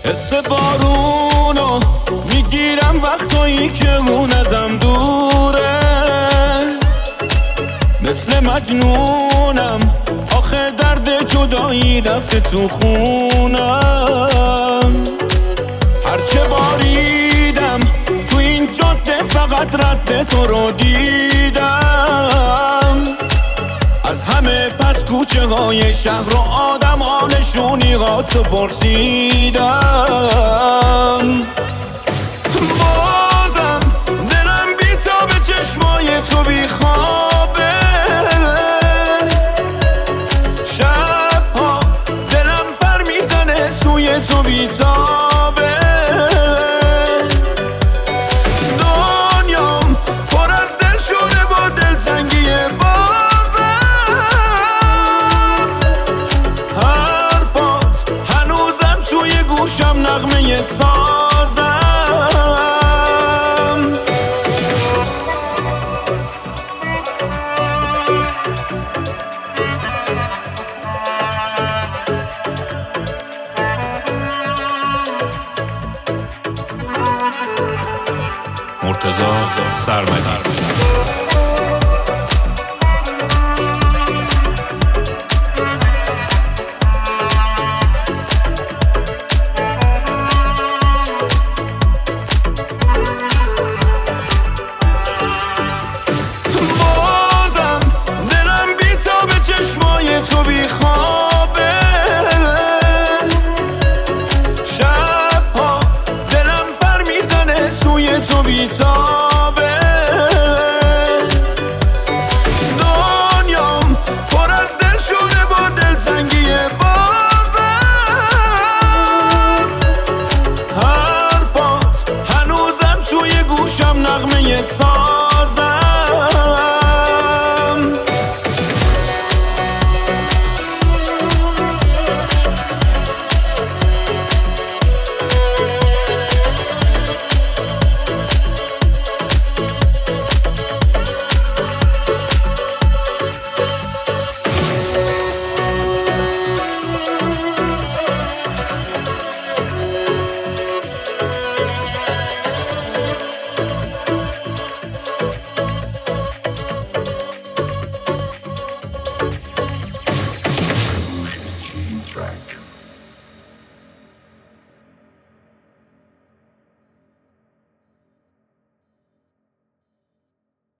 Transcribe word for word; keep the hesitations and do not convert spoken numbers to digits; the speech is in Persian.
حس بارونو میگیرم وقتایی که اون ازم دوره، مثل مجنونم آخه درد جدایی رفته تو خونم. هرچه باریدم تو این جاده فقط رد تو رو دیدم، از همه پس کوچه های شهر و آدم ها نشونی ها تو پرسیدم. بازم دلم بیتابه چشمای تو بیخوابه، شبها دلم پر میزنه سوی تو بیتابه. دنیام پر از دل شده با دلتنگی بازم، حرفات هنوزم توی گوشم نغمه سازم. مرتضی سرمدی.